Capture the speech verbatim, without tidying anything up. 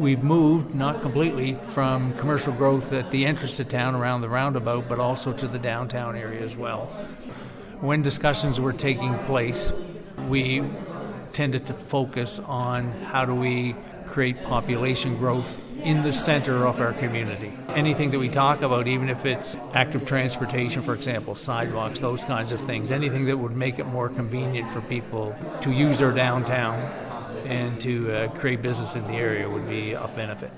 we've moved, not completely, from commercial growth at the entrance to town around the roundabout, but also to the downtown area as well. When discussions were taking place, we tended to focus on how do we create population growth in the center of our community. Anything that we talk about, even if it's active transportation, for example, sidewalks, those kinds of things, anything that would make it more convenient for people to use their downtown and to uh, create business in the area would be of benefit.